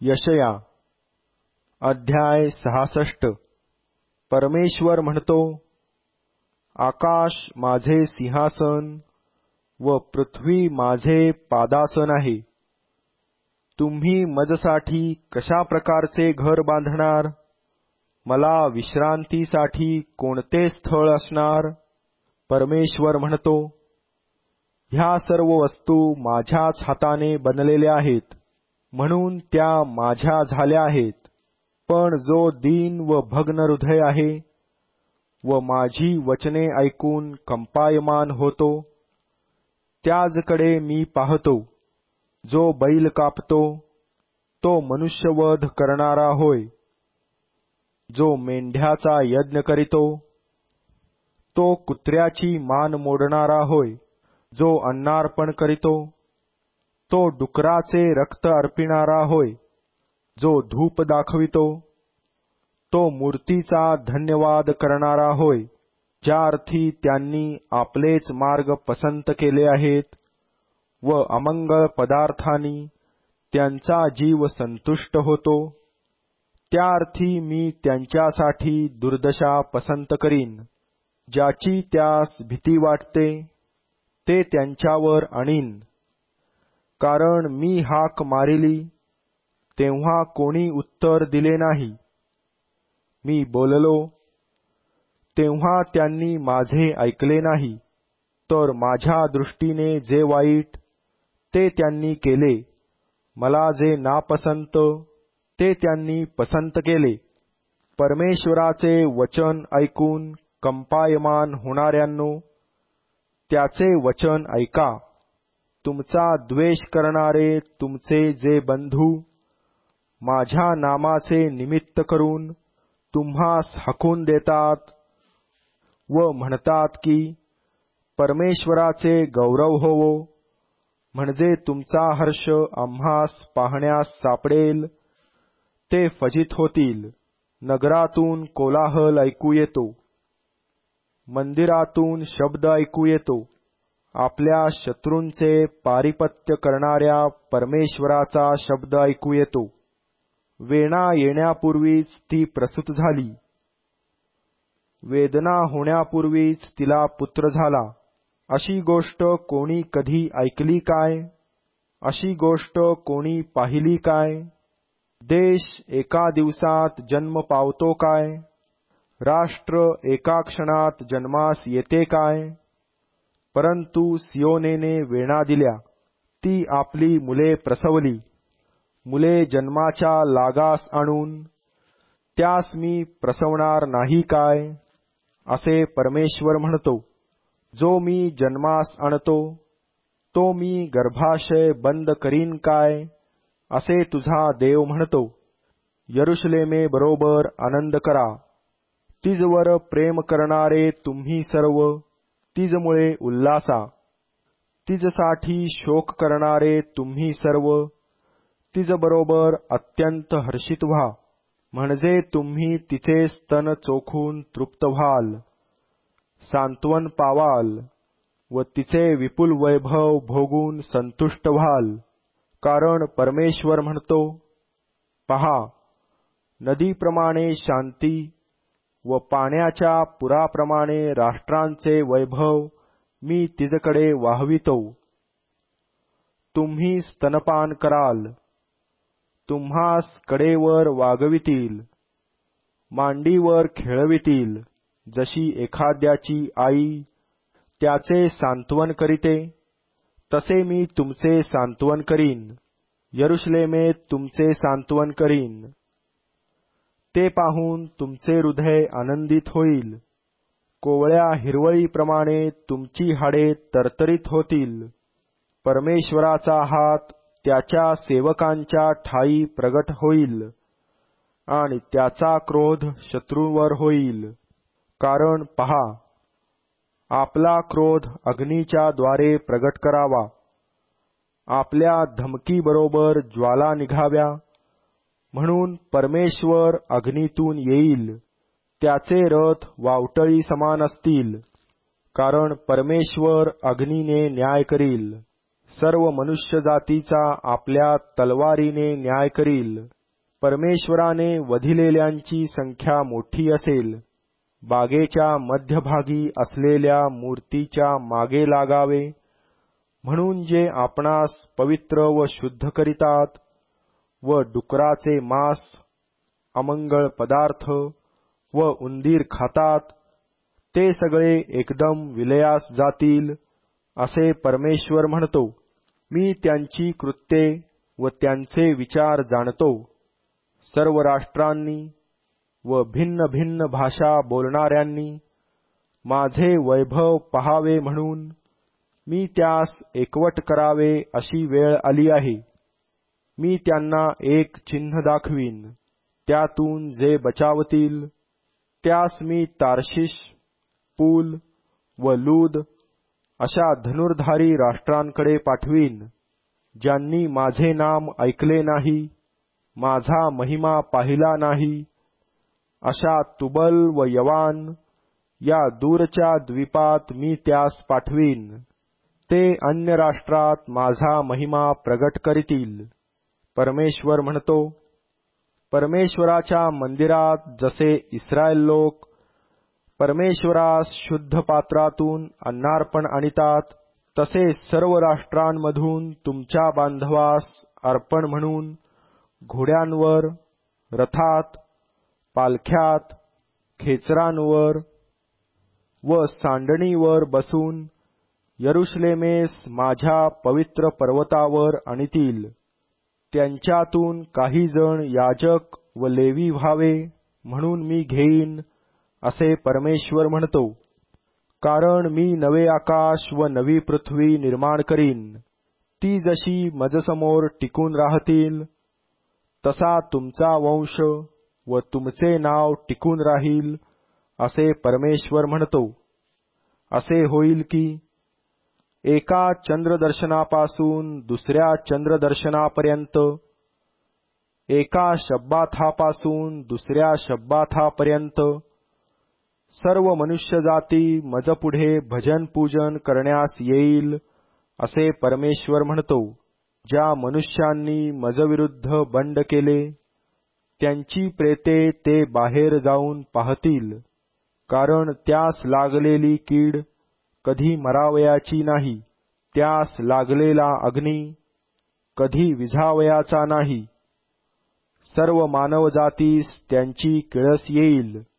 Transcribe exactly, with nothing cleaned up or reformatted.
यशया अध्याय सहासष्ट. परमेश्वर म्हणतो, आकाश माझे सिंहासन व पृथ्वी माझे पादासन आहे. तुम्ही मजसाठी कशा प्रकारचे घर बांधणार? मला विश्रांतीसाठी कोणते स्थळ असणार? परमेश्वर म्हणतो, ह्या सर्व वस्तू माझ्याच हाताने बनलेल्या आहेत, म्हणून त्या माझ्या झाल्या आहेत. पण जो दीन व भग्न हृदय आहे व माझी वचने ऐकून कंपायमान होतो, त्याचकडे मी पाहतो. जो बैल कापतो तो मनुष्यवध करणारा होय. जो मेंढ्याचा यज्ञ करीतो तो कुत्र्याची मान मोडणारा होय. जो अन्नार्पण करीतो तो डुकराचे रक्त अर्पिणारा होय. जो धूप दाखवितो तो मूर्तीचा धन्यवाद करणारा होय. ज्या अर्थी त्यांनी आपलेच मार्ग पसंत केले आहेत व अमंगळ पदार्थांनी त्यांचा जीव संतुष्ट होतो, त्या अर्थी मी त्यांच्यासाठी दुर्दशा पसंत करीन. ज्याची त्यास भीती वाटते ते त्यांच्यावर आणीन. कारण मी हाक मारिली तेव्हा कोणी उत्तर दिले नाही. मी बोललो तेव्हा त्यांनी माझे ऐकले नाही. तर माझ्या दृष्टीने जे वाईट ते त्यांनी केले, मला जे नापसंत ते त्यांनी पसंत केले. परमेश्वराचे वचन ऐकून कंपायमान होणाऱ्यांनो, त्याचे वचन ऐका. तुमचा द्वेष करणारे तुमचे जे बंधू माझ्या नामाचे निमित्त करून तुम्हास हाकून देतात व म्हणतात की परमेश्वराचे गौरव होवो, म्हणजे तुमचा हर्ष आम्हास पाहण्यास सापडेल, ते फजित होतील. नगरातून कोलाहल ऐकू येतो, मंदिरातून शब्द ऐकू येतो. आपल्या शत्रूंचे पारिपत्य करणाऱ्या परमेश्वराचा शब्द ऐकू येतो. वेणा येण्यापूर्वीच ती प्रसूत झाली, वेदना होण्यापूर्वीच तिला पुत्र झाला. अशी गोष्ट कोणी कधी ऐकली काय? अशी गोष्ट कोणी पाहिली काय? देश एका दिवसात जन्म पावतो काय? राष्ट्र एका क्षणात जन्मास येते काय? परंतु सियोनेने वेणा दिल्या, ती आपली मुले प्रसवली. मुले जन्माच्या लागास आणून त्यास मी प्रसवणार नाही काय? असे परमेश्वर म्हणतो. जो मी जन्मास आणतो तो मी गर्भाशय बंद करीन काय? असे तुझा देव म्हणतो. यरुशलेमे बरोबर आनंद करा. तिजवर प्रेम करणारे तुम्ही सर्व तिजमुळे उल्हासा. तिजसाठी शोक करणारे तुम्ही सर्व तिजबरोबर अत्यंत हर्षित व्हा. म्हणजे तुम्ही तिचे स्तन चोखून तृप्त व्हाल, सांत्वन पावाल व तिचे विपुल वैभव भोगून संतुष्ट व्हाल. कारण परमेश्वर म्हणतो, पहा, नदीप्रमाणे शांती व पाण्याच्या पुराप्रमाणे राष्ट्रांचे वैभव मी तिजकडे वाहवितो. तुम्ही स्तनपान कराल, तुम्हास कडेवर वागवितील, मांडीवर खेळवितील. जशी एखाद्याची आई त्याचे सांत्वन करीते, तसे मी तुमचे सांत्वन करीन. यरुशलेमे तुमचे सांत्वन करीन. ते पाहून तुमचे हृदय आनंदित होईल. कोवळ्या हिरवळीप्रमाणे तुमची हाडे तरतरीत होतील. परमेश्वराचा हात त्याच्या सेवकांच्या ठायी प्रगट होईल आणि त्याचा क्रोध शत्रूंवर होईल. कारण पहा, आपला क्रोध अग्नीच्या द्वारे प्रगट करावा. आपल्या धमकीबरोबर ज्वाला निघाव्या. म्हणून परमेश्वर अग्नीतून येईल. त्याचे रथ वावटळी समान असतील. कारण परमेश्वर अग्नीने न्याय करील. सर्व मनुष्य जातीचा आपल्या तलवारीने न्याय करील. परमेश्वराने वधिलेल्यांची संख्या मोठी असेल. बागेच्या मध्यभागी असलेल्या मूर्तीच्या मागे लागावे, म्हणून जे आपणास पवित्र व शुद्ध करीतात व डुकराचे मांस, अमंगळ पदार्थ व उंदीर खातात, ते सगळे एकदम विलयास जातील, असे परमेश्वर म्हणतो. मी त्यांची कृत्ये व त्यांचे विचार जाणतो. सर्व राष्ट्रांनी व भिन्न भिन्न भाषा बोलणाऱ्यांनी माझे वैभव पहावे म्हणून मी त्यास एकवट करावे अशी वेळ आली आहे. मी त्यांना एक चिन्ह दाखवीन, त्यातून जे बचावतील त्यास मी तार्शिश, पूल व लूद अशा धनुर्धारी राष्ट्रांकडे पाठवीन, ज्यांनी माझे नाम ऐकले नाही, माझा महिमा पाहिला नाही. अशा तुबल व यवान या दूरच्या द्वीपात मी त्यास पाठवीन. ते अन्य राष्ट्रात माझा महिमा प्रगट करीतील. परमेश्वर म्हणतो. परमेश्वराच्या मंदिरात जसे इस्रायल लोक परमेश्वरास शुद्ध पात्रातून अन्नार्पण आणतात, तसे सर्व राष्ट्रांमधून तुमच्या बांधवास अर्पण म्हणून घोड्यांवर, रथात, पालख्यात, खेचरांवर व सांडणीवर बसून यरुशलेमेस माझ्या पवित्र पर्वतावर आणतील. त्यांच्यातून काही जण याजक व लेवी व्हावे म्हणून मी घेईन, असे परमेश्वर म्हणतो. कारण मी नवे आकाश व नवी पृथ्वी निर्माण करीन, ती जशी मजसमोर टिकून राहतील, तसा तुमचा वंश व तुमचे नाव टिकून राहील, असे परमेश्वर म्हणतो. असे होईल की एका चंद्रदर्शनापासून दुसऱ्या चंद्रदर्शनापर्यंत, एका शब्बाथापासून दुसऱ्या शब्बाथापर्यंत सर्व मनुष्यजाती मजपुढे भजन पूजन करण्यास येईल, असे परमेश्वर म्हणतो. ज्या मनुष्यांनी मजविरुद्ध बंड केले, त्यांची प्रेते ते बाहेर जाऊन पाहतील, कारण त्यास लागलेली कीड कधी मरावयाची नाही, त्यास लागलेला अग्नी कधी विझावयाचा नाही. सर्व मानवजातीस त्यांची किळस येईल.